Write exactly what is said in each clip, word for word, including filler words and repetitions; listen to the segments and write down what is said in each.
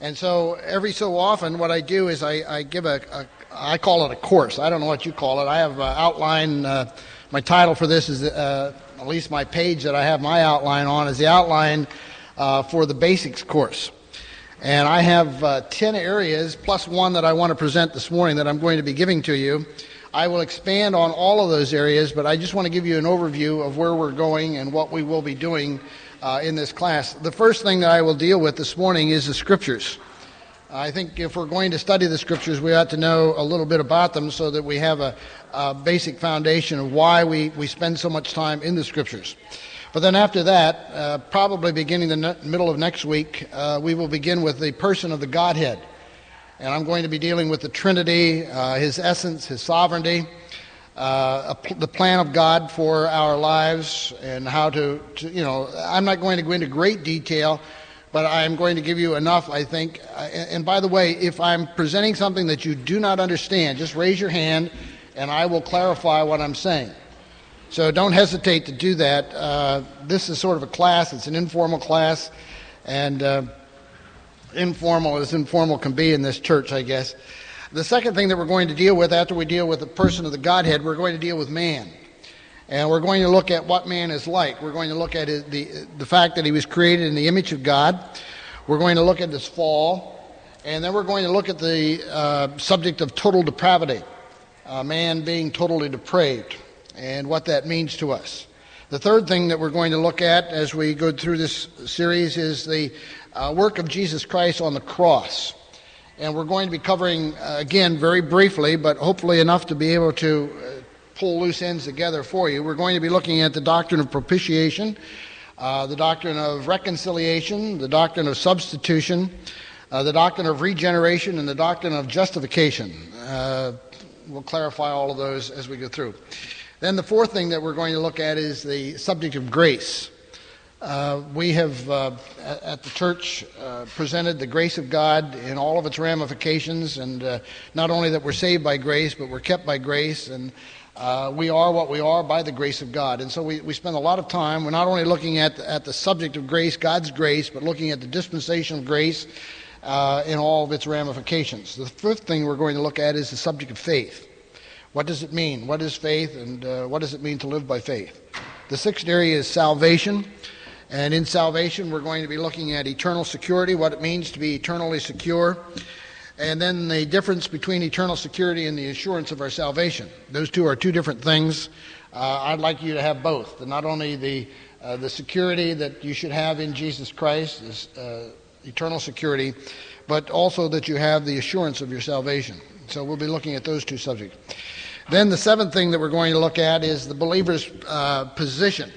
And so every so often what I do is I, I give a, a, I call it a course. I don't know what you call it. I have an outline. Uh, my title for this is, uh, at least my page that I have my outline on, is the outline uh, for the basics course. And I have uh, ten areas plus one that I want to present this morning that I'm going to be giving to you. I will expand on all of those areas, but I just want to give you an overview of where we're going and what we will be doing uh, in this class. The first thing that I will deal with this morning is the Scriptures. I think if we're going to study the Scriptures, we ought to know a little bit about them so that we have a, a basic foundation of why we, we spend so much time in the Scriptures. But then after that, uh, probably beginning the ne- middle of next week, uh, we will begin with the person of the Godhead. And I'm going to be dealing with the Trinity, uh, His essence, His sovereignty, uh, a, the plan of God for our lives, and how to, to, you know, I'm not going to go into great detail, but I'm going to give you enough, I think. Uh, and, and by the way, if I'm presenting something that you do not understand, just raise your hand, and I will clarify what I'm saying. So don't hesitate to do that. Uh, this is sort of a class. It's an informal class, and uh, informal as informal can be in this church, I guess. The second thing that we're going to deal with after we deal with the person of the Godhead, we're going to deal with man. And we're going to look at what man is like. We're going to look at his, the, the fact that he was created in the image of God. We're going to look at his fall. And then we're going to look at the uh, subject of total depravity, uh, man being totally depraved, and what that means to us. The third thing that we're going to look at as we go through this series is the uh, work of Jesus Christ on the cross. And we're going to be covering, uh, again, very briefly, but hopefully enough to be able to uh, pull loose ends together for you. We're going to be looking at the doctrine of propitiation, uh, the doctrine of reconciliation, the doctrine of substitution, uh, the doctrine of regeneration, and the doctrine of justification. Uh, we'll clarify all of those as we go through. Then the fourth thing that we're going to look at is the subject of grace. Uh, we have, uh, at the church, uh, presented the grace of God in all of its ramifications, and uh, not only that we're saved by grace, but we're kept by grace, and uh, we are what we are by the grace of God. And so we, we spend a lot of time, we're not only looking at the, at the subject of grace, God's grace, but looking at the dispensation of grace uh, in all of its ramifications. The fifth thing we're going to look at is the subject of faith. What does it mean? What is faith, and uh, what does it mean to live by faith? The sixth area is salvation, and in salvation we're going to be looking at eternal security, what it means to be eternally secure, and then the difference between eternal security and the assurance of our salvation. Those two are two different things. Uh, I'd like you to have both, not only the uh, the security that you should have in Jesus Christ, this uh, eternal security, but also that you have the assurance of your salvation. So we'll be looking at those two subjects. Then the seventh thing that we're going to look at is the believer's uh, position.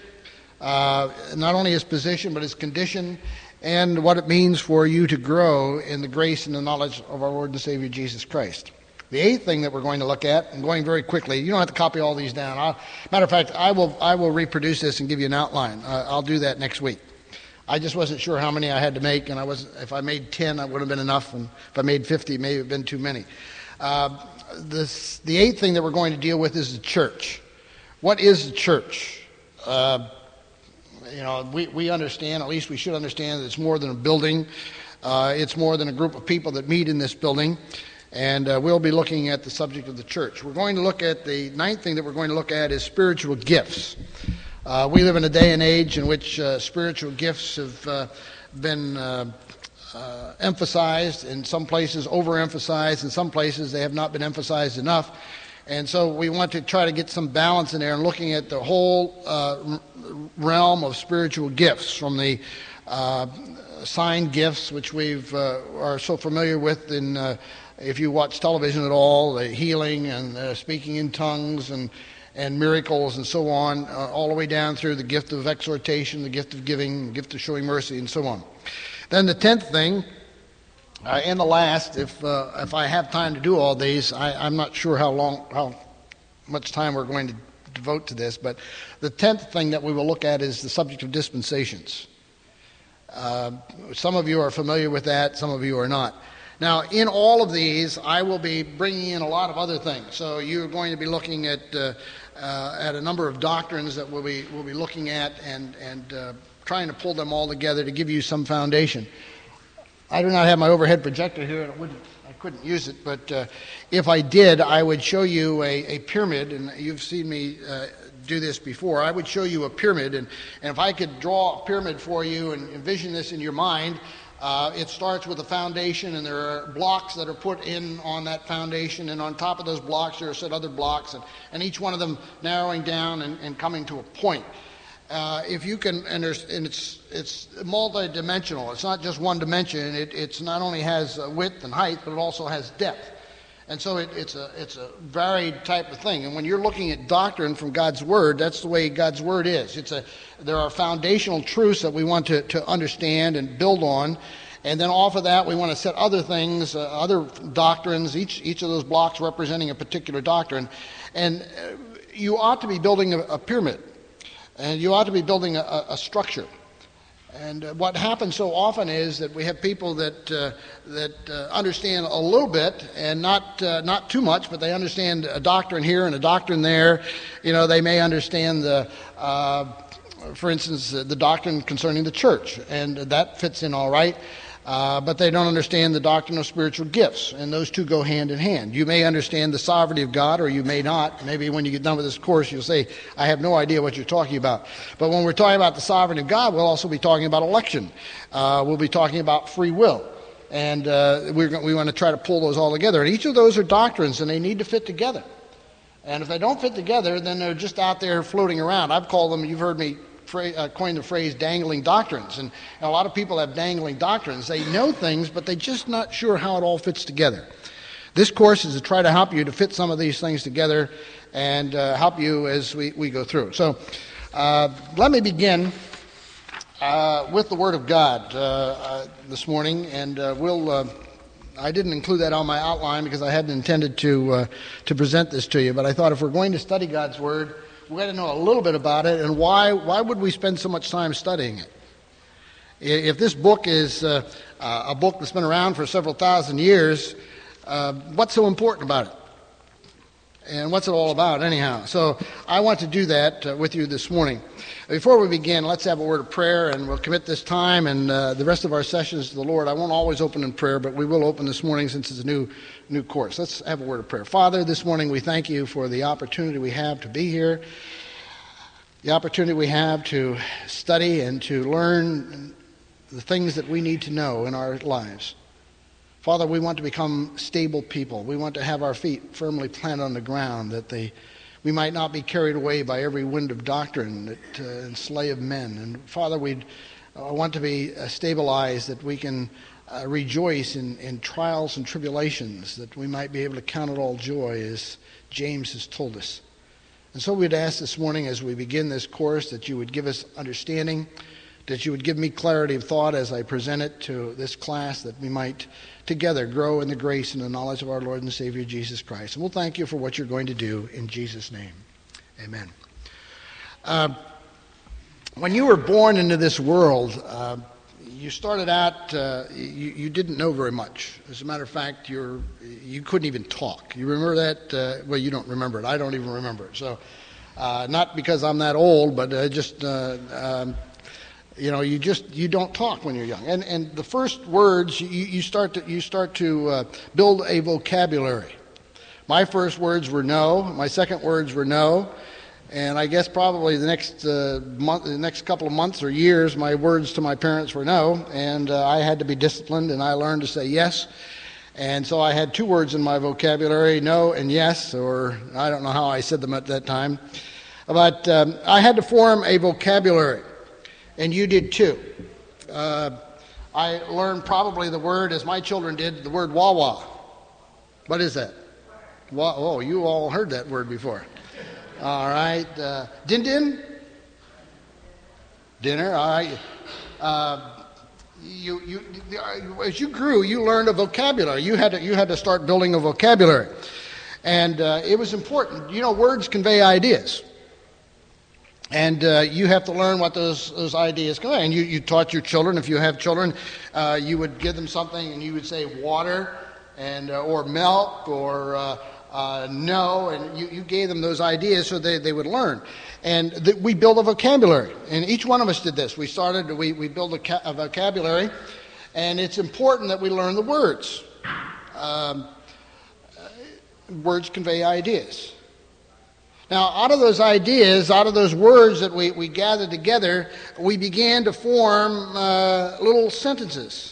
Uh, not only his position, but his condition, and what it means for you to grow in the grace and the knowledge of our Lord and Savior Jesus Christ. The eighth thing that we're going to look at, and going very quickly, you don't have to copy all these down. I'll, matter of fact, I will I will reproduce this and give you an outline. Uh, I'll do that next week. I just wasn't sure how many I had to make, and I was if I made ten, that would have been enough, and if I made fifty, it may have been too many. Uh, this, the eighth thing that we're going to deal with is the church. What is the church? Uh, you know, we, we understand, at least we should understand, that it's more than a building. Uh, it's more than a group of people that meet in this building. And uh, we'll be looking at the subject of the church. We're going to look at the ninth thing that we're going to look at is spiritual gifts. Uh, we live in a day and age in which uh, spiritual gifts have uh, been uh, uh, emphasized, in some places overemphasized, in some places they have not been emphasized enough. And so we want to try to get some balance in there and looking at the whole uh, realm of spiritual gifts, from the uh, sign gifts, which we've uh, are so familiar with in uh, if you watch television at all, the healing and uh, speaking in tongues and and miracles and so on, uh, all the way down through the gift of exhortation, the gift of giving, the gift of showing mercy, and so on. Then the tenth thing, uh, and the last, if uh, if I have time to do all these, I, I'm not sure how long, how much time we're going to devote to this, but the tenth thing that we will look at is the subject of dispensations. Uh, some of you are familiar with that, some of you are not. Now, in all of these, I will be bringing in a lot of other things. So you're going to be looking at uh, uh, at a number of doctrines that we'll be we'll be looking at and and uh, trying to pull them all together to give you some foundation. I do not have my overhead projector here, and it wouldn't, I couldn't use it, but uh, if I did, I would show you a, a pyramid, and you've seen me uh, do this before. I would show you a pyramid, and, and if I could draw a pyramid for you and envision this in your mind, uh, it starts with a foundation, and there are blocks that are put in on that foundation, and on top of those blocks there are set other blocks, and, and each one of them narrowing down and, and coming to a point. Uh, if you can, and, there's, and it's it's multi-dimensional. It's not just one dimension. It it's not only has uh, width and height, but it also has depth. And so it, it's a it's a varied type of thing. And when you're looking at doctrine from God's Word, that's the way God's Word is. It's a there are foundational truths that we want to, to understand and build on. And then off of that, we want to set other things, uh, other doctrines, each each of those blocks representing a particular doctrine. And uh, you ought to be building a, a pyramid. And you ought to be building a, a structure. And uh, what happens so often is that we have people that uh, that uh, understand a little bit and not uh, not too much, but they understand a doctrine here and a doctrine there. You know, they may understand the, uh, for instance, the doctrine concerning the church, and that fits in all right. Uh, but they don't understand the doctrine of spiritual gifts, and those two go hand in hand. You may understand the sovereignty of God, or you may not. Maybe when you get done with this course, you'll say, I have no idea what you're talking about. But when we're talking about the sovereignty of God, we'll also be talking about election. Uh, we'll be talking about free will. And uh, we're going, we want to try to pull those all together. And each of those are doctrines, and they need to fit together. And if they don't fit together, then they're just out there floating around. I've called them, you've heard me Uh, coined the phrase dangling doctrines, and, and a lot of people have dangling doctrines. They know things, but they're just not sure how it all fits together. This course is to try to help you to fit some of these things together and uh, help you as we, we go through. So uh, let me begin uh, with the Word of God uh, uh, this morning, and uh, we'll uh, I didn't include that on my outline because I hadn't intended to uh, to present this to you, but I thought if we're going to study God's Word, we got to know a little bit about it, and why why would we spend so much time studying it? If this book is uh, uh, a book that's been around for several thousand years, uh, what's so important about it? And what's it all about anyhow? So I want to do that uh, with you this morning. Before we begin, let's have a word of prayer, and we'll commit this time and uh, the rest of our sessions to the Lord. I won't always open in prayer, but we will open this morning since it's a new new course. Let's have a word of prayer. Father, this morning we thank you for the opportunity we have to be here, the opportunity we have to study and to learn the things that we need to know in our lives. Father, we want to become stable people. We want to have our feet firmly planted on the ground, that they, we might not be carried away by every wind of doctrine that uh, enslave men. And Father, we uh, want to be uh, stabilized, that we can uh, rejoice in, in trials and tribulations, that we might be able to count it all joy, as James has told us. And so we'd ask this morning as we begin this course that you would give us understanding, that you would give me clarity of thought as I present it to this class, that we might together grow in the grace and the knowledge of our Lord and Savior Jesus Christ. And we'll thank you for what you're going to do in Jesus' name. Amen. Uh, when you were born into this world, uh, you started out, uh, you, you didn't know very much. As a matter of fact, you're, you couldn't even talk. You remember that? Uh, well, you don't remember it. I don't even remember it. So uh, not because I'm that old, but uh, just... Uh, um, You know, you just you don't talk when you're young, and and the first words you, you start to you start to uh, build a vocabulary. My first words were no. My second words were no, and I guess probably the next uh, month, the next couple of months or years, my words to my parents were no, and uh, I had to be disciplined, and I learned to say yes. And so I had two words in my vocabulary: no and yes, or I don't know how I said them at that time, but um, I had to form a vocabulary. And you did too. Uh, I learned probably the word, as my children did, the word wah-wah. What is that? Wah- oh, you all heard that word before. All right. Uh, din-din? Dinner. All right. Uh, you, you, as you grew, you learned a vocabulary. You had to, you had to start building a vocabulary. And uh, it was important. You know, words convey ideas. And uh, you have to learn what those those ideas convey. And you, you taught your children, if you have children, uh, you would give them something and you would say water and uh, or milk or uh, uh, no, and you, you gave them those ideas so they, they would learn. And th- we build a vocabulary, and each one of us did this. We started, we, we built a, ca- a vocabulary, And it's important that we learn the words. Um, words convey ideas. Now, out of those ideas, out of those words that we, we gathered together, we began to form uh, little sentences.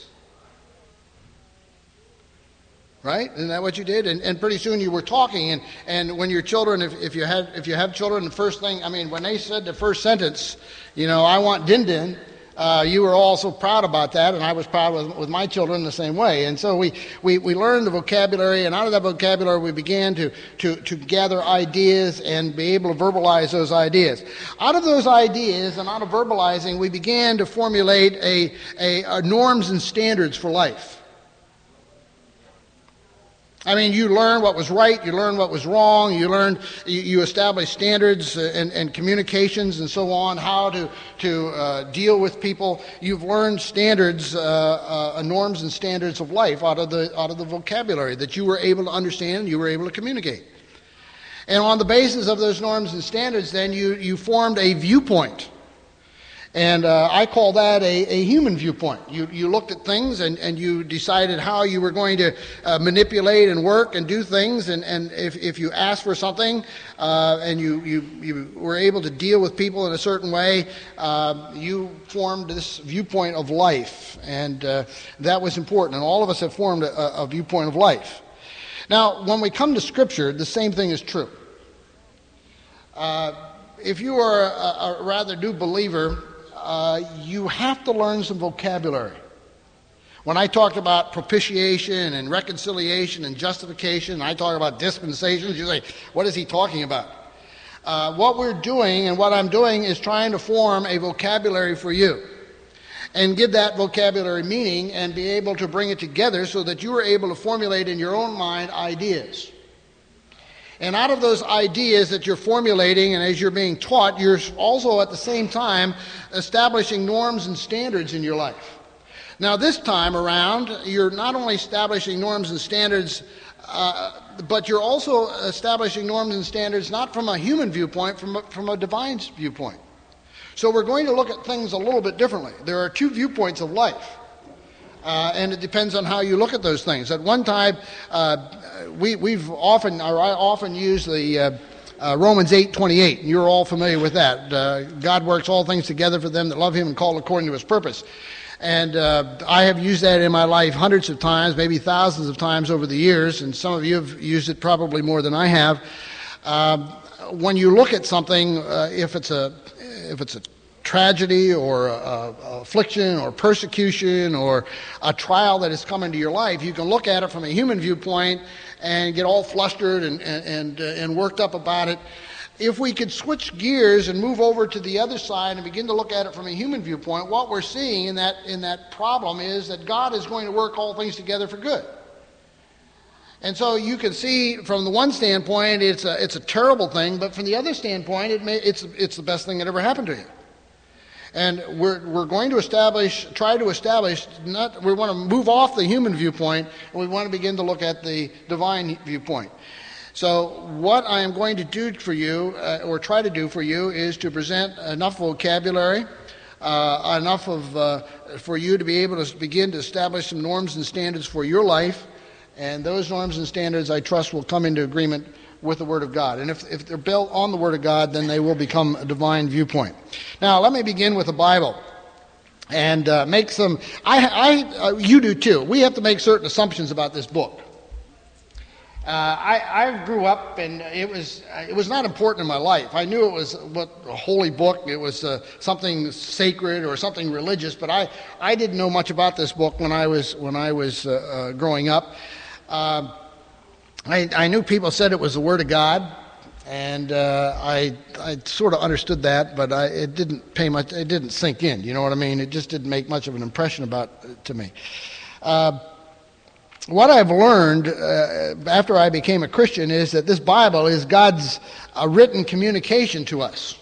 Right? Isn't that what you did? And, and pretty soon you were talking, and, and when your children, if, if you had if you have children, the first thing, I mean, when they said the first sentence, you know, I want din din, uh, you were all so proud about that, and I was proud with, with my children the same way. And so we, we, we learned the vocabulary, and out of that vocabulary we began to, to, to gather ideas and be able to verbalize those ideas. Out of those ideas and out of verbalizing, we began to formulate a, a, a norms and standards for life. I mean, you learn what was right, you learn what was wrong, you learn, you, you establish standards and, and communications and so on, how to, to uh, deal with people. You've learned standards, uh, uh, norms and standards of life out of the out of the vocabulary that you were able to understand and you were able to communicate. And on the basis of those norms and standards, then you, you formed a viewpoint. And uh, I call that a, a human viewpoint. You you looked at things and, and you decided how you were going to uh, manipulate and work and do things. And, and if, if you asked for something uh, and you, you, you were able to deal with people in a certain way, uh, you formed this viewpoint of life. And uh, that was important. And all of us have formed a, a viewpoint of life. Now, when we come to Scripture, the same thing is true. Uh, if you are a, a rather new believer, Uh, you have to learn some vocabulary. When I talked about propitiation and reconciliation and justification, I talk about dispensations, you say, what is he talking about? Uh, what we're doing and what I'm doing is trying to form a vocabulary for you and give that vocabulary meaning and be able to bring it together so that you are able to formulate in your own mind ideas. And out of those ideas that you're formulating and as you're being taught, you're also at the same time establishing norms and standards in your life. Now this time around, you're not only establishing norms and standards, uh, but you're also establishing norms and standards not from a human viewpoint, from a, from a divine viewpoint. So we're going to look at things a little bit differently. There are two viewpoints of life. Uh, and it depends on how you look at those things. At one time, uh, we, we've often, or I often use the uh, uh, Romans eight twenty-eight. You're all familiar with that. Uh, God works all things together for them that love Him and called according to His purpose. And uh, I have used that in my life hundreds of times, maybe thousands of times over the years, and some of you have used it probably more than I have. Uh, when you look at something, uh, if it's a if it's a tragedy or a, a affliction or persecution or a trial that has come into your life, you can look at it from a human viewpoint and get all flustered and, and, uh, and worked up about it. If we could switch gears and move over to the other side and begin to look at it from a human viewpoint, what we're seeing in that, in that problem is that God is going to work all things together for good. And so you can see from the one standpoint, it's a, it's a terrible thing, but from the other standpoint, it may, it's, it's the best thing that ever happened to you. And we're we're going to establish, try to establish, not we want to move off the human viewpoint, and we want to begin to look at the divine viewpoint. So what I am going to do for you, uh, or try to do for you, is to present enough vocabulary, uh, enough of uh, for you to be able to begin to establish some norms and standards for your life, and those norms and standards, I trust, will come into agreement with the Word of God. And if, if they're built on the Word of God, then they will become a divine viewpoint. Now, let me begin with the Bible and uh, make some, I, I, uh, you do too. We have to make certain assumptions about this book. Uh, I, I grew up and it was, it was not important in my life. I knew it was what, a holy book. It was uh, something sacred or something religious, but I, I didn't know much about this book when I was, when I was uh, uh, growing up. Uh, I, I knew people said it was the Word of God, and uh, I I sort of understood that, but I, it didn't pay much. It didn't sink in. You know what I mean? It just didn't make much of an impression about to me. Uh, what I've learned uh, after I became a Christian is that this Bible is God's uh, written communication to us.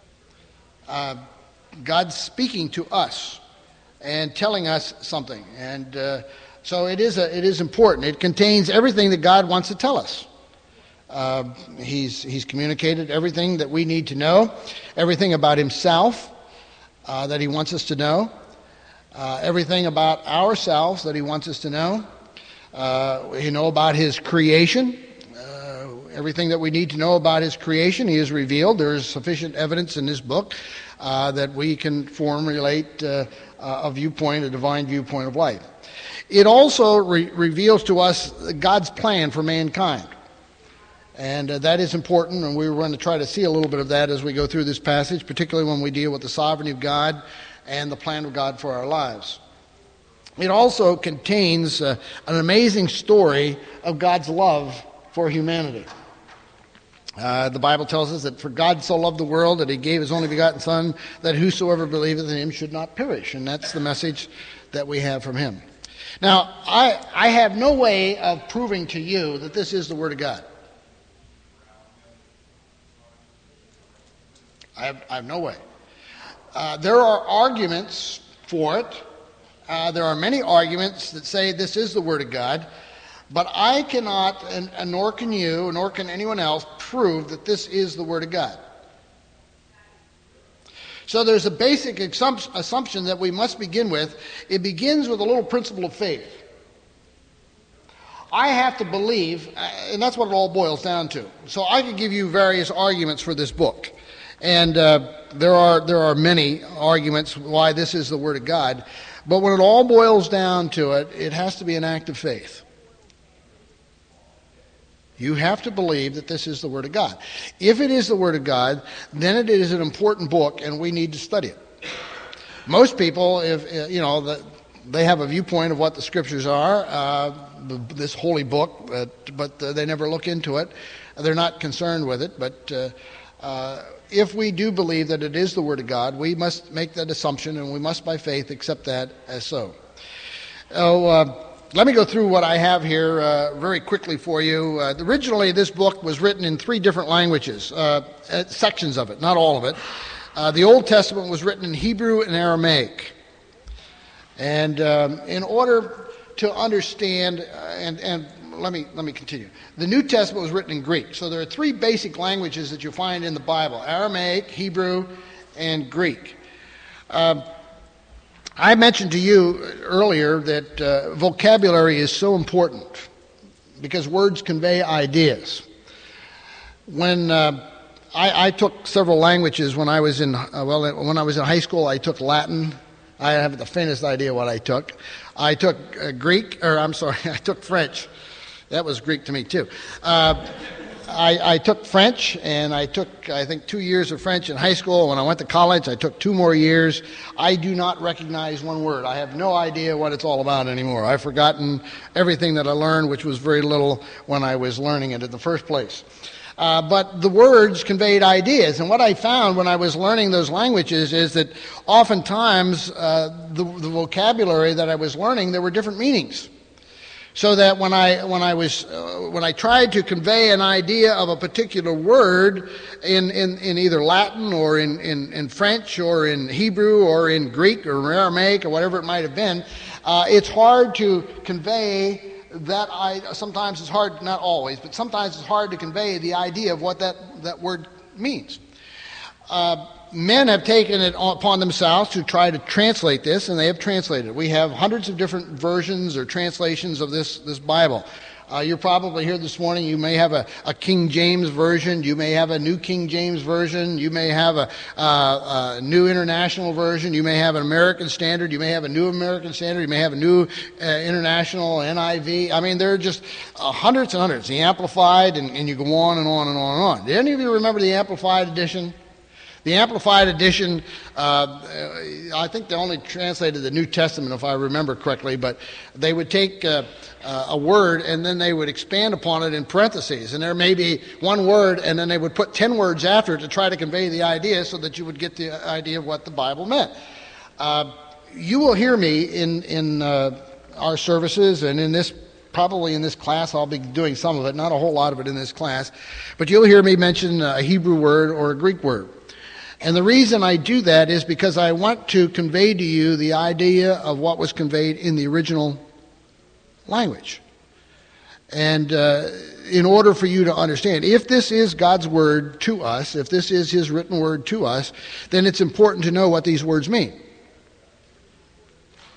Uh, God's speaking to us and telling us something, and. Uh, So it is a, it is important. It contains everything that God wants to tell us. Uh, he's He's communicated everything that we need to know, everything about Himself uh, that He wants us to know. uh, everything about ourselves that he wants us to know. Uh, we know about his creation. Uh, everything that we need to know about his creation, he has revealed. There is sufficient evidence in this book uh, that we can formulate uh, a viewpoint, a divine viewpoint of life. It also re- reveals to us God's plan for mankind. And uh, that is important, and we're going to try to see a little bit of that as we go through this passage, particularly when we deal with the sovereignty of God and the plan of God for our lives. It also contains uh, an amazing story of God's love for humanity. Uh, the Bible tells us that for God so loved the world that he gave his only begotten Son, that whosoever believeth in him should not perish. And that's the message that we have from him. Now, I, I have no way of proving to you that this is the Word of God. I have, I have no way. Uh, there are arguments for it. Uh, there are many arguments that say this is the Word of God. But I cannot, and, and nor can you, nor can anyone else, prove that this is the Word of God. So there's a basic assumption that we must begin with. It begins with a little principle of faith. I have to believe, and that's what it all boils down to. So I could give you various arguments for this book. And uh, there are there are many arguments why this is the Word of God. But when it all boils down to it, it has to be an act of faith. You have to believe that this is the Word of God. If it is the Word of God, then it is an important book, and we need to study it. Most people, if you know, the, they have a viewpoint of what the Scriptures are, uh, this holy book, but, but uh, they never look into it. They're not concerned with it. But uh, uh, if we do believe that it is the Word of God, we must make that assumption, and we must, by faith, accept that as so. Oh. Uh, Let me go through what I have here uh, very quickly for you. Uh, originally, this book was written in three different languages, uh, sections of it, not all of it. Uh, the Old Testament was written in Hebrew and Aramaic. And um, in order to understand, uh, and, and let me let me continue. The New Testament was written in Greek. So there are three basic languages that you find in the Bible: Aramaic, Hebrew, and Greek. Uh, I mentioned to you earlier that uh, vocabulary is so important because words convey ideas. When uh, I, I took several languages when I was in uh, well when I was in high school, I took Latin. I have the faintest idea what I took. I took uh, Greek, or I'm sorry, I took French. That was Greek to me too. Uh, I, I took French, and I took, I think, two years of French in high school. When I went to college, I took two more years. I do not recognize one word. I have no idea what it's all about anymore. I've forgotten everything that I learned, which was very little when I was learning it in the first place. Uh, but the words conveyed ideas, and what I found when I was learning those languages is that oftentimes uh, the, the vocabulary that I was learning, there were different meanings. So that when I when I was uh, when I tried to convey an idea of a particular word in, in, in either Latin or in, in, in French or in Hebrew or in Greek or Aramaic or whatever it might have been, uh, it's hard to convey that. I sometimes it's hard, not always, but sometimes it's hard to convey the idea of what that that word means. Uh, Men have taken it upon themselves to try to translate this, and they have translated it. We have hundreds of different versions or translations of this, this Bible. Uh, you're probably here this morning. You may have a, a King James version. You may have a New King James version. You may have a, uh, a New International version. You may have an American Standard. You may have a New American Standard. You may have a New uh, International N I V. I mean, there are just uh, hundreds and hundreds. The Amplified, and, and you go on and on and on and on. Did any of you remember the Amplified edition? The Amplified Edition, uh, I think they only translated the New Testament, if I remember correctly, but they would take uh, uh, a word and then they would expand upon it in parentheses. And there may be one word and then they would put ten words after it to try to convey the idea so that you would get the idea of what the Bible meant. Uh, you will hear me in, in uh, our services and in this Probably in this class, I'll be doing some of it, not a whole lot of it in this class, but you'll hear me mention a Hebrew word or a Greek word. And the reason I do that is because I want to convey to you the idea of what was conveyed in the original language. And uh, in order for you to understand, if this is God's word to us, if this is his written word to us, then it's important to know what these words mean.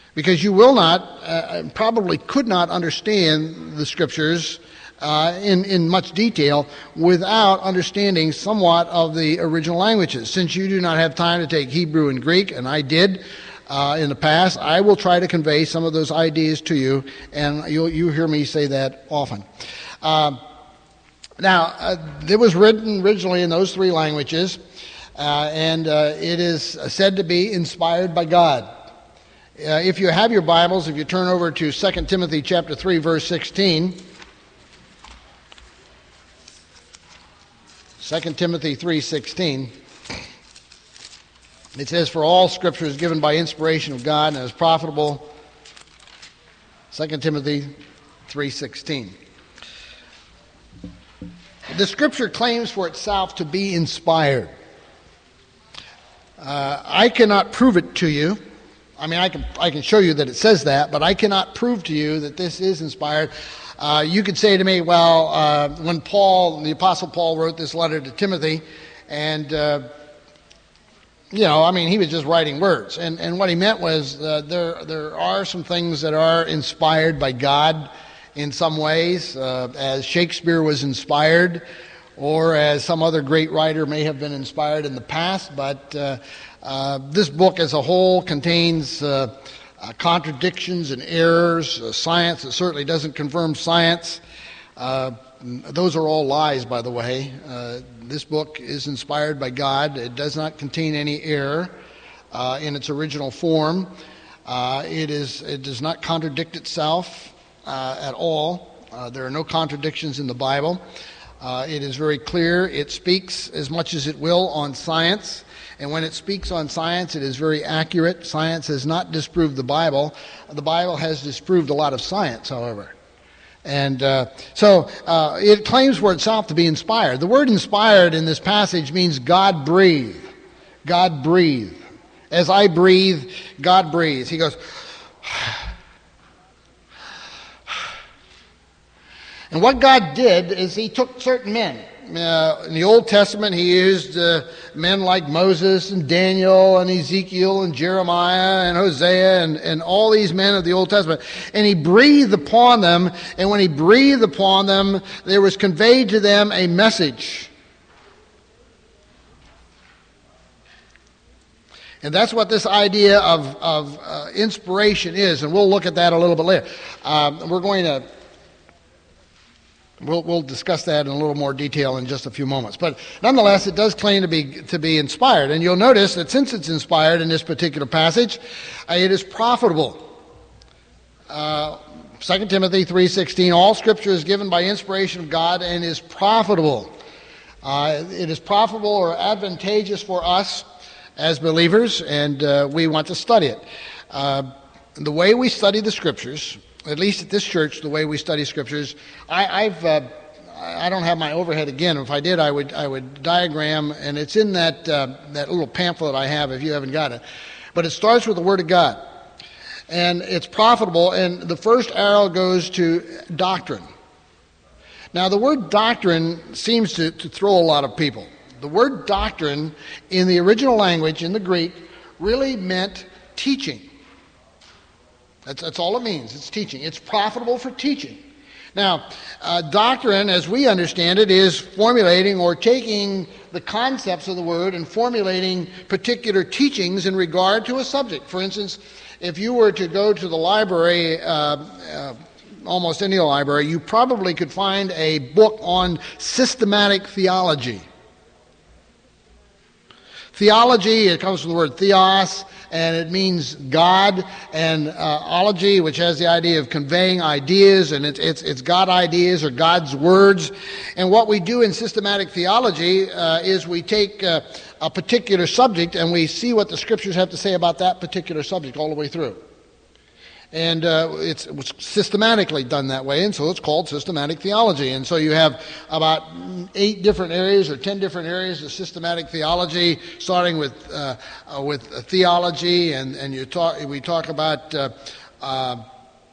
Because you will not, uh, probably could not understand the Scriptures uh, in, in much detail without understanding somewhat of the original languages. Since you do not have time to take Hebrew and Greek, and I did uh, in the past, I will try to convey some of those ideas to you, and you'll you hear me say that often. Uh, now, uh, it was written originally in those three languages, uh, and uh, it is said to be inspired by God. Uh, if you have your Bibles, if you turn over to Second Timothy chapter three, verse sixteen. Second Timothy three sixteen. It says, "For all Scripture is given by inspiration of God and is profitable." Second Timothy three sixteen. The Scripture claims for itself to be inspired. Uh, I cannot prove it to you. I mean, I can I can show you that it says that, but I cannot prove to you that this is inspired. Uh, you could say to me, well, uh, when Paul, the Apostle Paul, wrote this letter to Timothy, and, uh, you know, I mean, he was just writing words. And, and what he meant was uh, there there are some things that are inspired by God in some ways, uh, as Shakespeare was inspired, or as some other great writer may have been inspired in the past, but uh, uh, this book as a whole contains uh, uh, contradictions and errors, uh, science that certainly doesn't confirm science. Uh, those are all lies, by the way. Uh, this book is inspired by God. It does not contain any error uh, in its original form. Uh, it is. It does not contradict itself uh, at all. Uh, there are no contradictions in the Bible. Uh, it is very clear. It speaks as much as it will on science. And when it speaks on science, it is very accurate. Science has not disproved the Bible. The Bible has disproved a lot of science, however. And uh, so uh, it claims for itself to be inspired. The word inspired in this passage means God breathe. God breathe. As I breathe, God breathes. He goes... And what God did is he took certain men. Uh, in the Old Testament, he used uh, men like Moses and Daniel and Ezekiel and Jeremiah and Hosea and, and all these men of the Old Testament. And he breathed upon them, and when he breathed upon them, there was conveyed to them a message. And that's what this idea of, of uh, inspiration is, and we'll look at that a little bit later. Um, we're going to We'll, we'll discuss that in a little more detail in just a few moments. But nonetheless, it does claim to be to be inspired. And you'll notice that since it's inspired in this particular passage, uh, it is profitable. Uh, Second Timothy three sixteen, all Scripture is given by inspiration of God and is profitable. Uh, it is profitable or advantageous for us as believers, and uh, we want to study it. Uh, the way we study the Scriptures, at least at this church, the way we study Scriptures, I, I've uh, I don't have my overhead again. If I did, I would I would diagram, and it's in that uh, that little pamphlet I have. If you haven't got it, but it starts with the Word of God, and it's profitable. And the first arrow goes to doctrine. Now, the word doctrine seems to, to throw a lot of people. The word doctrine in the original language, in the Greek, really meant teaching. That's, that's all it means. It's teaching. It's profitable for teaching. Now, uh, doctrine, as we understand it, is formulating or taking the concepts of the Word and formulating particular teachings in regard to a subject. For instance, if you were to go to the library, uh, uh, almost any library, you probably could find a book on systematic theology. Theology, it comes from the word theos, and it means God, and uh, ology, which has the idea of conveying ideas, and it's, it's, it's God ideas or God's words. And what we do in systematic theology uh, is we take uh, a particular subject and we see what the Scriptures have to say about that particular subject all the way through. And uh, it's, it was systematically done that way, and so it's called systematic theology. And so you have about eight different areas or ten different areas of systematic theology, starting with uh, uh, with theology, and and you talk we talk about uh, uh,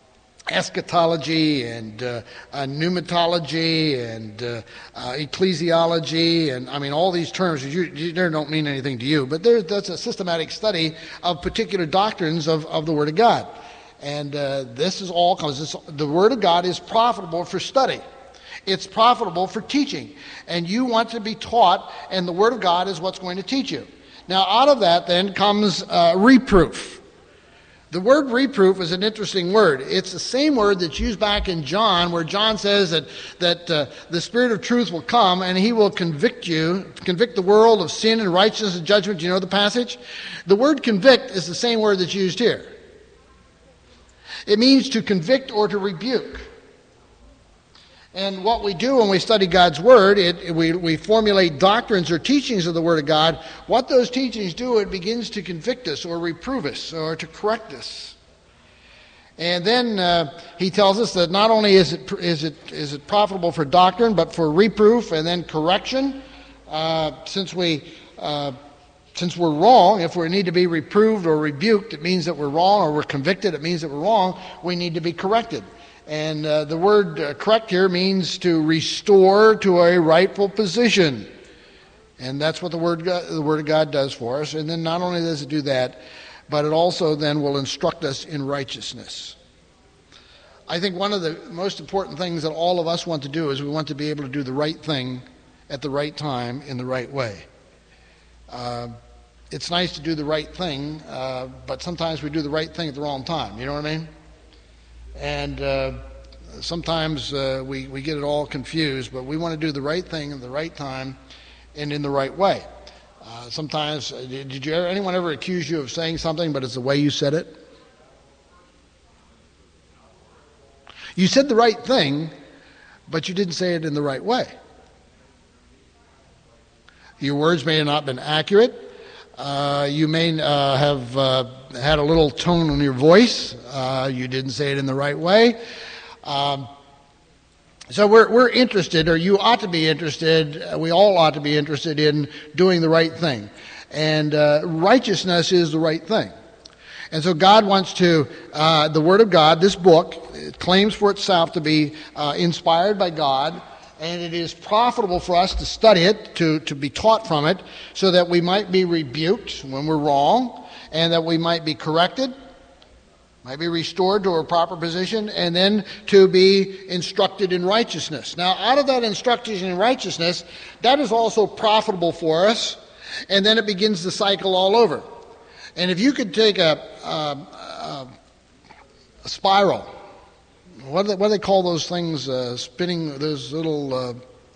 eschatology and uh, uh, pneumatology and uh, uh, ecclesiology, and I mean all these terms you, you they don't mean anything to you, but there, that's a systematic study of particular doctrines of, of the Word of God. And uh, this is all comes. This, the Word of God is profitable for study. It's profitable for teaching, and you want to be taught, and the Word of God is what's going to teach you. Now, out of that then comes uh, reproof. The word reproof is an interesting word. It's the same word that's used back in John, where John says that, that uh, the Spirit of truth will come and he will convict you, convict the world of sin and righteousness and judgment. Do you know the passage? The word convict is the same word that's used here. It means to convict or to rebuke. And what we do when we study God's Word, it, we, we formulate doctrines or teachings of the Word of God. What those teachings do, it begins to convict us or reprove us or to correct us. And then uh, he tells us that not only is it, is, it, is it profitable for doctrine, but for reproof and then correction. Uh, since, we, uh, since we're wrong, if we need to be reproved or rebuked, it means that we're wrong, or we're convicted, it means that we're wrong, we need to be corrected. And uh, the word uh, correct here means to restore to a rightful position. And that's what the word, God, the Word of God does for us. And then not only does it do that, but it also then will instruct us in righteousness. I think one of the most important things that all of us want to do is we want to be able to do the right thing at the right time in the right way. Uh, it's nice to do the right thing, uh, but sometimes we do the right thing at the wrong time. You know what I mean? And uh, sometimes uh, we, we get it all confused, but we want to do the right thing at the right time and in the right way. Uh, sometimes, uh, did you ever, anyone ever accuse you of saying something, but it's the way you said it? You said the right thing, but you didn't say it in the right way. Your words may have not been accurate. Uh, you may uh, have uh, had a little tone in your voice. Uh, you didn't say it in the right way. Um, so we're we're interested, or you ought to be interested. Uh, we all ought to be interested in doing the right thing, and uh, righteousness is the right thing. And so God wants to. Uh, the Word of God, this book, it claims for itself to be uh, inspired by God. And it is profitable for us to study it, to, to be taught from it, so that we might be rebuked when we're wrong, and that we might be corrected, might be restored to a proper position, and then to be instructed in righteousness. Now, out of that instruction in righteousness, that is also profitable for us, and then it begins the cycle all over. And if you could take a, a, a, a spiral, What do, they, what do they call those things, uh, spinning, those little, uh,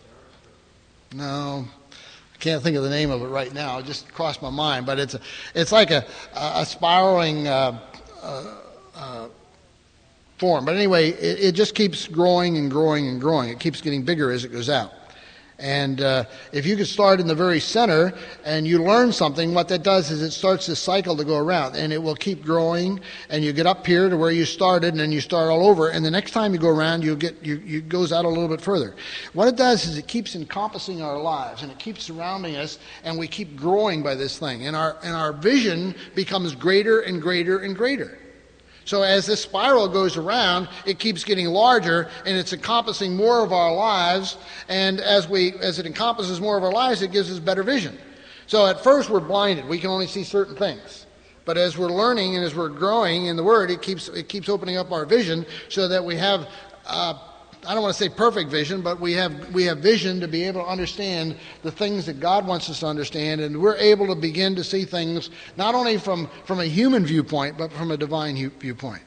no, I can't think of the name of it right now. It just crossed my mind. But it's a, it's like a, a spiraling uh, uh, uh, form. But anyway, it, it just keeps growing and growing and growing. It keeps getting bigger as it goes out. And uh, if you could start in the very center and you learn something, what that does is it starts this cycle to go around, and it will keep growing, and you get up here to where you started, and then you start all over, and the next time you go around, you get you, you goes out a little bit further. What it does is it keeps encompassing our lives, and it keeps surrounding us, and we keep growing by this thing, and our and our vision becomes greater and greater and greater. So as this spiral goes around, it keeps getting larger, and it's encompassing more of our lives. And as we, as it encompasses more of our lives, it gives us better vision. So at first we're blinded; we can only see certain things. But as we're learning and as we're growing in the Word, it keeps it keeps opening up our vision, so that we have, uh, I don't want to say perfect vision, but we have we have vision to be able to understand the things that God wants us to understand, and we're able to begin to see things not only from, from a human viewpoint, but from a divine viewpoint.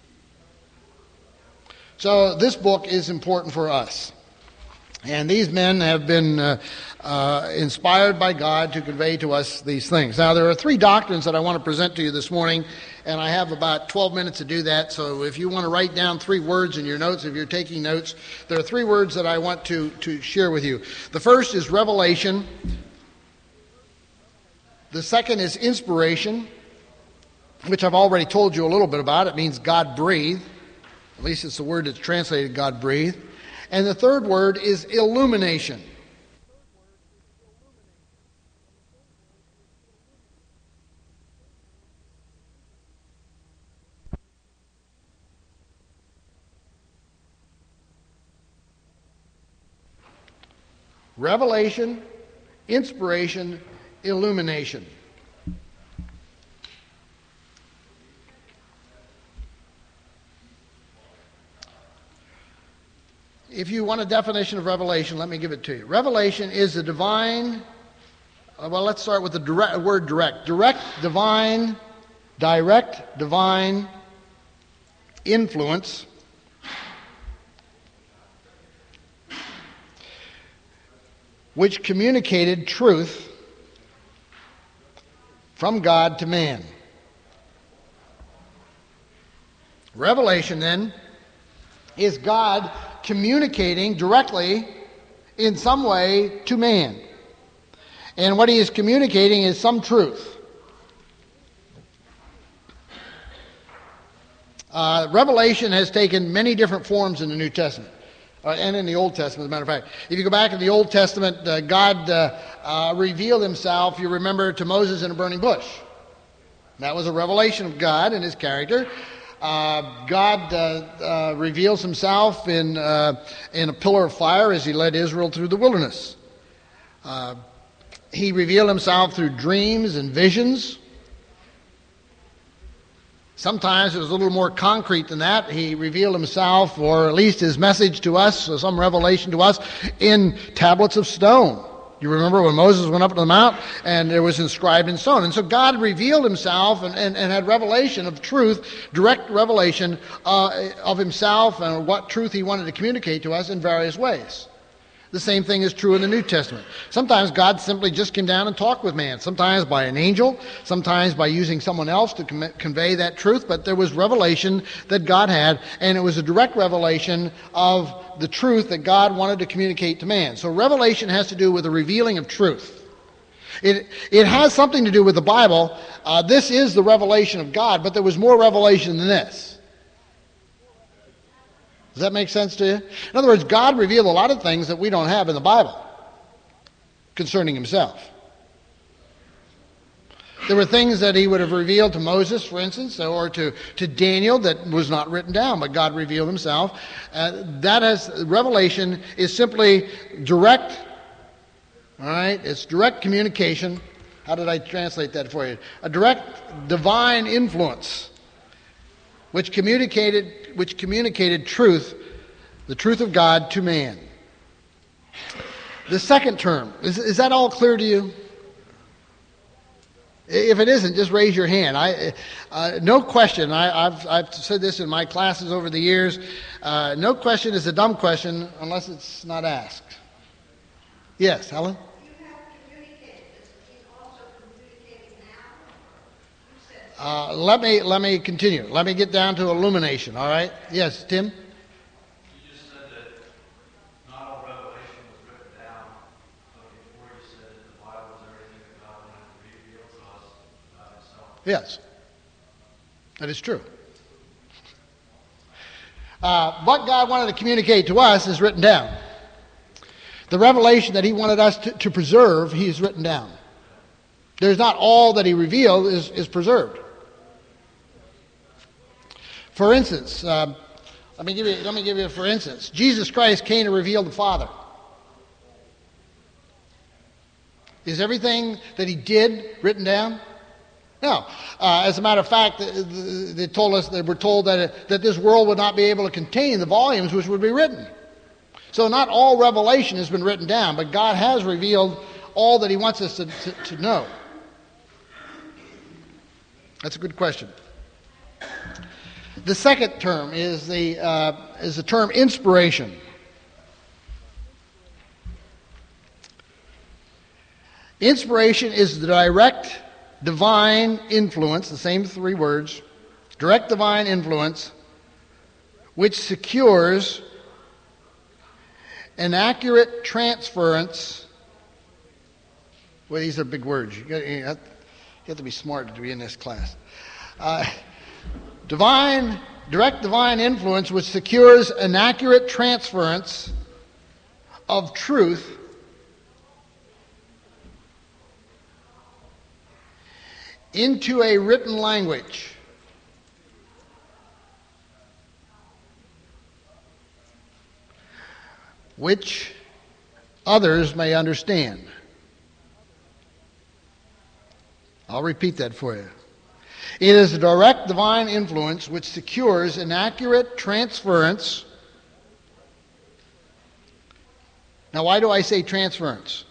So this book is important for us. And these men have been uh, uh, inspired by God to convey to us these things. Now, there are three doctrines that I want to present to you this morning, and I have about twelve minutes to do that. So if you want to write down three words in your notes, if you're taking notes, there are three words that I want to, to share with you. The first is revelation. The second is inspiration, which I've already told you a little bit about. It means God breathed. At least it's the word that's translated God breathed. And the third word is illumination. revelation, inspiration, illumination. If you want a definition of revelation, let me give it to you. Revelation is the divine, uh, well, let's start with the direct, word direct. Direct, divine, direct, divine influence which communicated truth from God to man. Revelation, then, is God communicating directly in some way to man. And what he is communicating is some truth. Uh, Revelation has taken many different forms in the New Testament. Uh, and in the Old Testament, as a matter of fact. If you go back in the Old Testament, uh, God uh, uh, revealed himself, you remember, to Moses in a burning bush. That was a revelation of God and his character. Uh, God uh, uh, reveals himself in, uh, in a pillar of fire as he led Israel through the wilderness. Uh, he revealed himself through dreams and visions. Sometimes it was a little more concrete than that. He revealed himself, or at least his message to us, or some revelation to us, in tablets of stone. You remember when Moses went up to the mount and it was inscribed in stone. And so God revealed himself and, and, and had revelation of truth, direct revelation uh, of himself and what truth he wanted to communicate to us in various ways. The same thing is true in the New Testament. Sometimes God simply just came down and talked with man, sometimes by an angel, sometimes by using someone else to com- convey that truth, but there was revelation that God had, and it was a direct revelation of the truth that God wanted to communicate to man. So revelation has to do with the revealing of truth. It, it has something to do with the Bible. Uh, this is the revelation of God, but there was more revelation than this. Does that make sense to you? In other words, God revealed a lot of things that we don't have in the Bible concerning himself. There were things that he would have revealed to Moses, for instance, or to, to Daniel that was not written down, but God revealed himself. Uh, that has, revelation is simply direct, all right? It's direct communication. How did I translate that for you? A direct divine influence which communicated which communicated truth, the truth of God, to man. The second term, is, is that all clear to you? If it isn't, just raise your hand. I, uh, no question, I, I've, I've said this in my classes over the years, uh, no question is a dumb question unless it's not asked. Yes, Helen? Uh, let me let me continue. Let me get down to illumination, all right? Yes, Tim? You just said that not all revelation was written down, but before you said that the Bible is everything that God wanted to reveal to us about himself. Yes, that is true. Uh, what God wanted to communicate to us is written down. The revelation that he wanted us to, to preserve, he has written down. There's not all that he revealed is, is preserved. For instance, uh, let me give you. Let me give you. For instance, Jesus Christ came to reveal the Father. Is everything that he did written down? No. Uh, as a matter of fact, they told us. They were told that that this world would not be able to contain the volumes which would be written. So not all revelation has been written down, but God has revealed all that he wants us to, to, to know. That's a good question. The second term is the uh, is the term inspiration. Inspiration is the direct divine influence, the same three words, direct divine influence, which secures an accurate transference. Well, these are big words. You, got, you, have, you have to be smart to be in this class. Uh, divine, direct divine influence which secures an accurate transference of truth into a written language. Which others may understand. I'll repeat that for you. It is a direct divine influence which secures an accurate transference. Now, why do I say transference?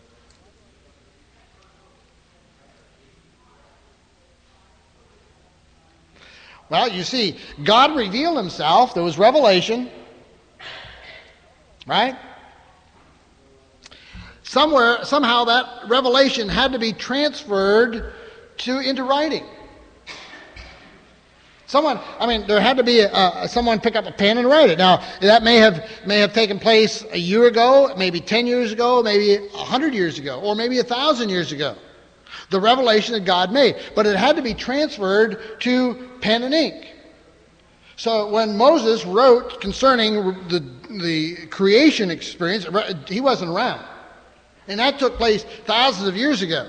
Well, you see, God revealed himself. There was revelation. Right? Somewhere, somehow that revelation had to be transferred to into writing. Someone, I mean, there had to be a, a, someone pick up a pen and write it. Now, that may have may have taken place a year ago, maybe ten years ago, maybe a hundred years ago, or maybe a thousand years ago. The revelation that God made, but it had to be transferred to pen and ink. So when Moses wrote concerning the, the creation experience, he wasn't around. And that took place thousands of years ago.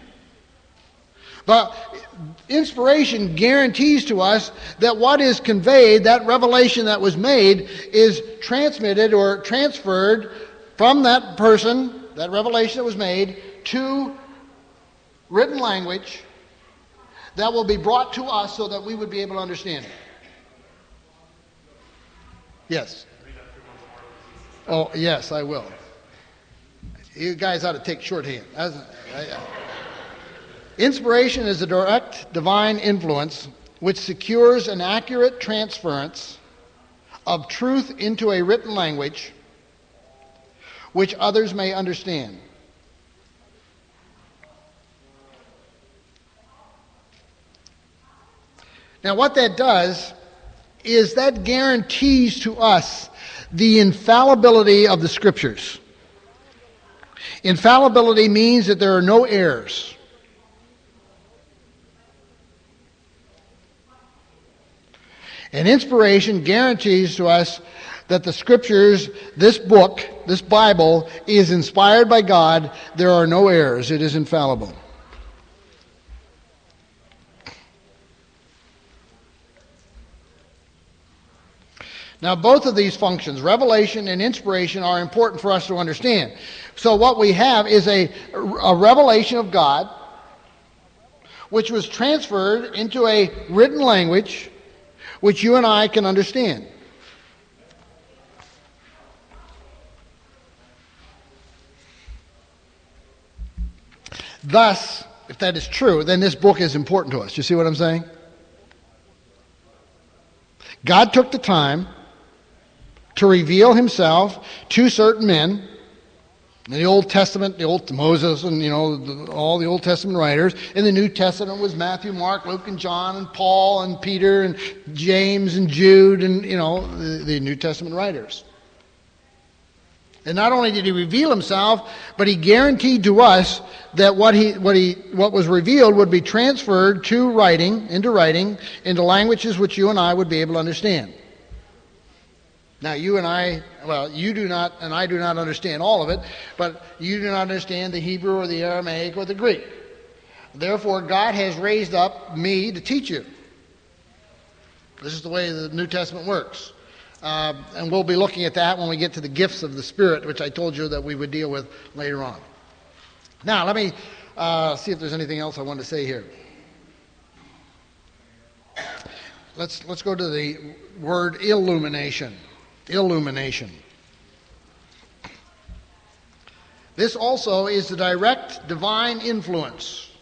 But inspiration guarantees to us that what is conveyed, that revelation that was made, is transmitted or transferred from that person, that revelation that was made, to written language that will be brought to us so that we would be able to understand it. Yes. Oh, yes, I will. You guys ought to take shorthand. That's, I, I, Inspiration is a direct divine influence which secures an accurate transference of truth into a written language which others may understand. Now, what that does is that guarantees to us the infallibility of the Scriptures. Infallibility means that there are no errors. And inspiration guarantees to us that the Scriptures, this book, this Bible, is inspired by God. There are no errors. It is infallible. Now, both of these functions, revelation and inspiration, are important for us to understand. So what we have is a, a revelation of God, which was transferred into a written language, which you and I can understand. Thus, if that is true, then this book is important to us. You see what I'm saying? God took the time to reveal himself to certain men. In the Old Testament, the old Moses and, you know, the, all the Old Testament writers. In the New Testament was Matthew, Mark, Luke, and John, and Paul, and Peter, and James, and Jude, and, you know, the, the New Testament writers. And not only did he reveal himself, but he guaranteed to us that what he, what he, what was revealed would be transferred to writing, into writing, into languages which you and I would be able to understand. Now, you and I, well, you do not, and I do not understand all of it, but you do not understand the Hebrew or the Aramaic or the Greek. Therefore, God has raised up me to teach you. This is the way the New Testament works. Uh, and we'll be looking at that when we get to the gifts of the Spirit, which I told you that we would deal with later on. Now, let me uh, see if there's anything else I want to say here. Let's, let's go to the word illumination. Illumination. This also is the direct divine influence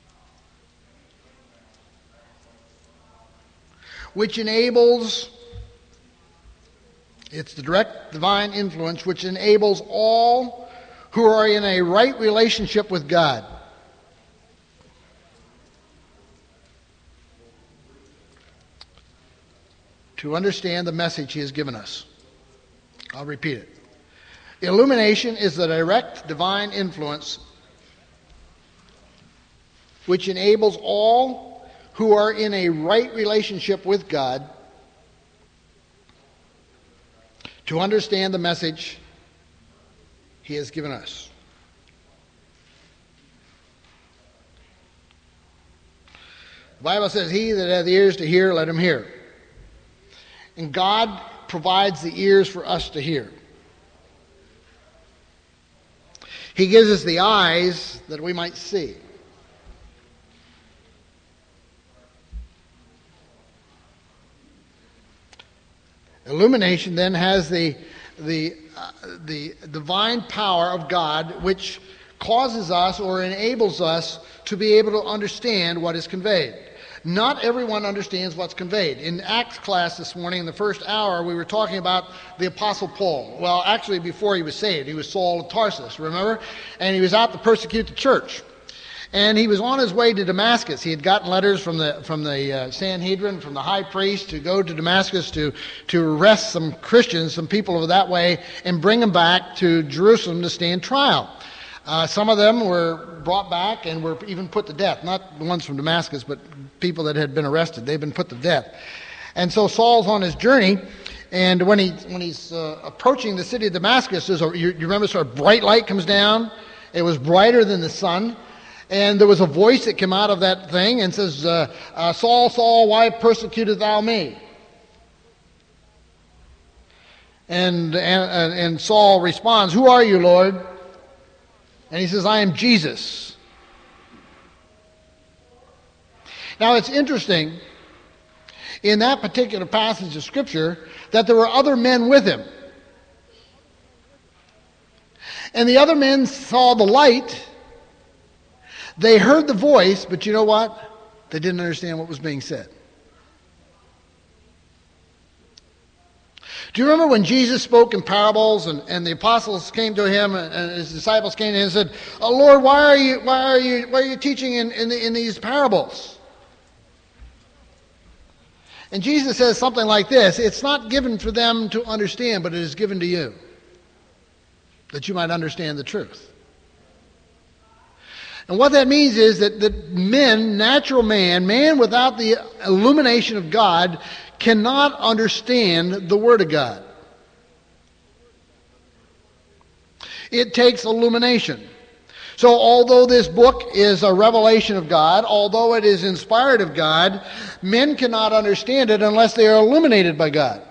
which enables, it's the direct divine influence which enables all who are in a right relationship with God to understand the message he has given us. I'll repeat it. Illumination is the direct divine influence which enables all who are in a right relationship with God to understand the message he has given us. The Bible says, "He that hath ears to hear, let him hear." And God provides the ears for us to hear. He gives us the eyes that we might see. Illumination then has the, the, uh, the divine power of God, which causes us or enables us to be able to understand what is conveyed. Not everyone understands what's conveyed. In Acts class this morning, in the first hour, we were talking about the Apostle Paul. Well, actually, before he was saved, he was Saul of Tarsus, remember? And he was out to persecute the church. And he was on his way to Damascus. He had gotten letters from the from the uh, Sanhedrin, from the high priest, to go to Damascus to, to arrest some Christians, some people over that way, and bring them back to Jerusalem to stand trial. Uh, some of them were brought back and were even put to death. Not the ones from Damascus, but people that had been arrested. They've been put to death. And so Saul's on his journey, and when he when he's uh, approaching the city of Damascus, there's a, you, you remember, sort of bright light comes down. It was brighter than the sun. And there was a voice that came out of that thing and says, uh, uh, Saul, Saul, why persecutest thou me? And, and, and Saul responds, who are you, Lord? And he says, I am Jesus. Now it's interesting in that particular passage of Scripture that there were other men with him. And the other men saw the light. They heard the voice, but you know what? They didn't understand what was being said. Do you remember when Jesus spoke in parables and, and the apostles came to him and, and his disciples came to him and said, oh, Lord, why are you why are you why are you teaching in, in, the, in these parables? And Jesus says something like this, it's not given for them to understand, but it is given to you, that you might understand the truth. And what that means is that, that men, natural man, man without the illumination of God, cannot understand the Word of God. It takes illumination. So although this book is a revelation of God, although it is inspired of God, men cannot understand it unless they are illuminated by God.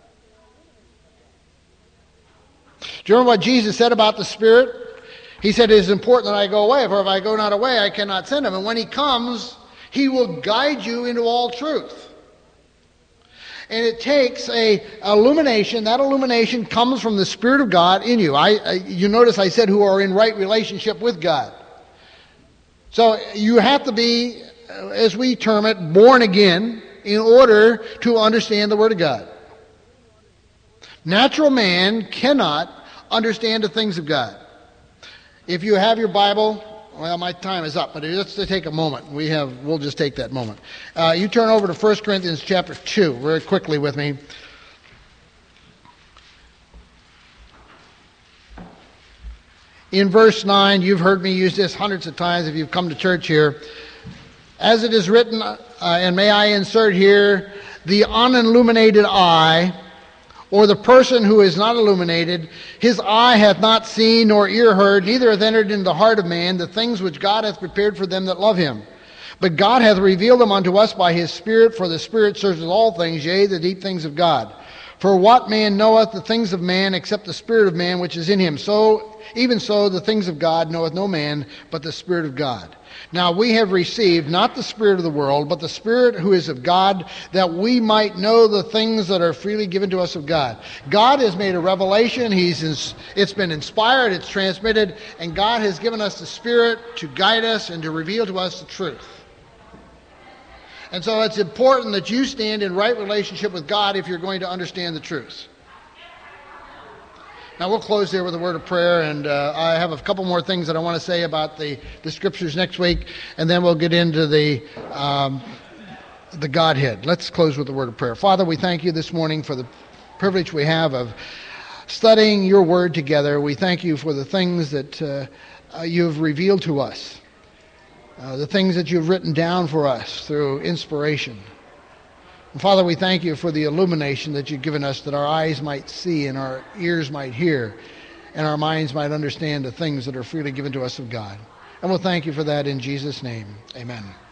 Do you remember what Jesus said about the Spirit? He said, it is important that I go away, for if I go not away, I cannot send him. And when he comes, he will guide you into all truth. And it takes a illumination. That illumination comes from the Spirit of God in you. I, I, you notice I said who are in right relationship with God. So you have to be, as we term it, born again in order to understand the Word of God. Natural man cannot understand the things of God. If you have your Bible, well, my time is up, but let's take a moment. We have, we'll just take that moment. Uh, you turn over to First Corinthians chapter two, very quickly with me. In verse nine, you've heard me use this hundreds of times if you've come to church here. As it is written, uh, and may I insert here, the unilluminated eye, or the person who is not illuminated, his eye hath not seen nor ear heard, neither hath entered into the heart of man the things which God hath prepared for them that love him. But God hath revealed them unto us by his Spirit, for the Spirit searches all things, yea, the deep things of God. For what man knoweth the things of man except the Spirit of man which is in him? So, even so, the things of God knoweth no man but the Spirit of God. Now we have received not the spirit of the world, but the Spirit who is of God, that we might know the things that are freely given to us of God. God has made a revelation. He's ins- it's been inspired, it's transmitted, and God has given us the Spirit to guide us and to reveal to us the truth. And so it's important that you stand in right relationship with God if you're going to understand the truth. Now we'll close there with a word of prayer, and uh, I have a couple more things that I want to say about the, the Scriptures next week, and then we'll get into the um, the Godhead. Let's close with a word of prayer. Father, we thank you this morning for the privilege we have of studying your Word together. We thank you for the things that uh, uh, you've revealed to us, uh, the things that you've written down for us through inspiration. And Father, we thank you for the illumination that you've given us, that our eyes might see and our ears might hear and our minds might understand the things that are freely given to us of God. And we'll thank you for that in Jesus' name. Amen.